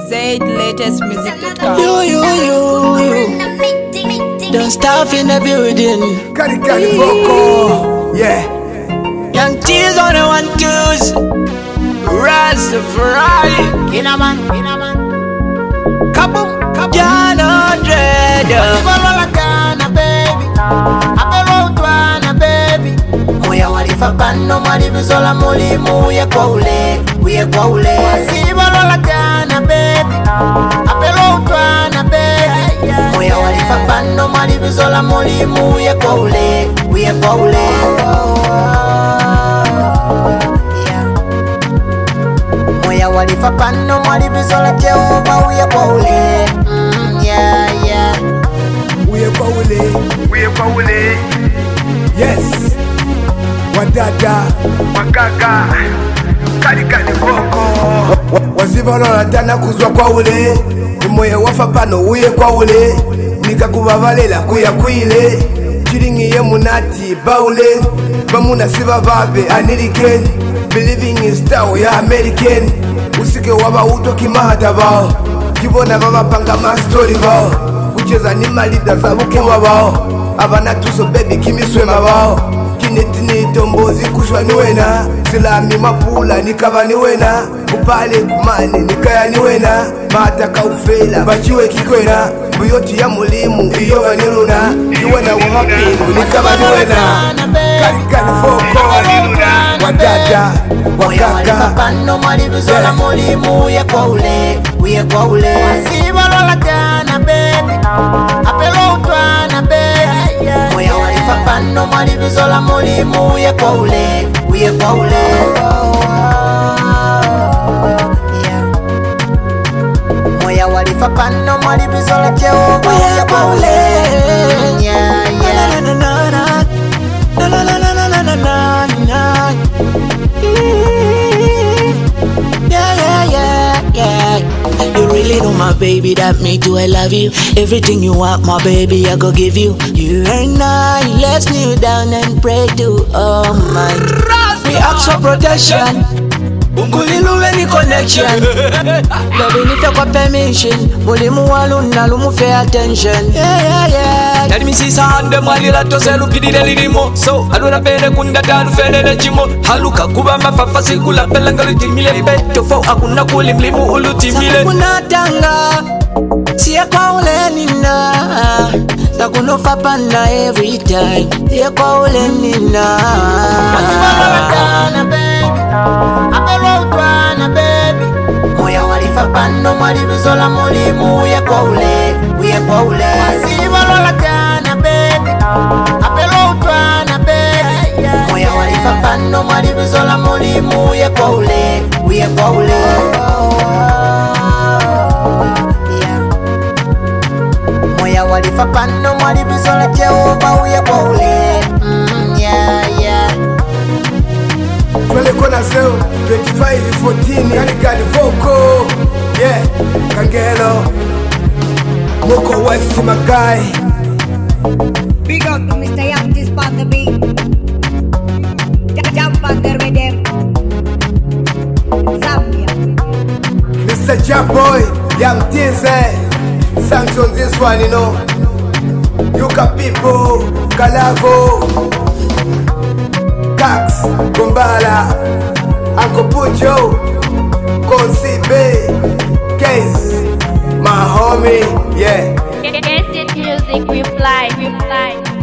ZLatestmusic.com. You. Don't stop in the building. Cali vocal, yeah. Young T's on the 1-2s. Rastafari. Kinaman. Kaboom. Jana Dreader. Sibalola kana baby. Apelo utwana baby. Moya walifa pano mwali bizola mulimu uye kwa ule. Sibalola kana baby. Apelo utwana baby. Moya walifa pano mwali bizola mulimu uye kwa ule. Moya walifa pano mwali bizola Jehova uye kwa ule. Uye kwa ule. Yes. Wadada, wagaga, Cali vocal. Wazivalola tana kuzwa kwa ule. Moya wafa pano uye kwa ule. Nikakubabalela kuya kwile. Chiringiye munati baule. Bamuna siba babe American. Believing in style ya American. Usike waba uto kimahata bao. Kibona baba panga ma story bao. Kucheza ni malida za bukewa bao. Abana tuso baby kimiswema bao. Kinetini tombozi kushwa ni wena. Silami mapula nikava ni wena. Upale kumani nikaya ni wena. Mataka ufela bachiwe kikwena. Buyoti ya mulimu iyo vaniluna. Kiwena wapingu nikava ni wena. Cali vocal. Wadada, wagaga. Pano mwali bizola mulimu uye kwa ule. Sibalola kana baby. Apelo utwana baby. Moya walifa pano mwali bizola mulimu uye kwa ule. Moya walifa pano mwali bizola Jehova uye kwa ule. You really know my baby, that me too, I love you. Everything you want, my baby, I go give you. You and I, let's kneel down and pray to Almighty. We ask for protection. Ungulilu any connection. Baby, need your permission. Mulimu walu nalumu pay attention. Yeah. Let me see some them while you're to sell up the limo. So I don't have any kunda dan fene jimo. Haluka kubamba fafasi kula pelangali timile beto fo akuna kulimlimu ulu timile. Sakuna tanga, siya kwa ule nina. Sakuna fapanda every time. Siya kwa ule nina. Sibalola kana baby. Apelo utwana baby. Moya walifa pano mwali bizola mulimu uye kwa ule. Sibalola kana baby. Apelo utwana baby. Moya walifa pano mwali bizola mulimu uye kwa ule. Moya walifa pano mwali bizola Jehova uye kwa ule. Twele kona zeo 25-14 Cali vocal, yeah. Kangelo Moko West my guy. Big up to Mr. Young, this part the beat. Jump on the rhythm. Zambia. Mr. Jaboy, Young Tize. Songs on this one, you know. Yuka people, Kalavo, Cax, Bombala, Uncle Pujo, Konsi Bay, Case, my homie, yeah. Get it music, reply.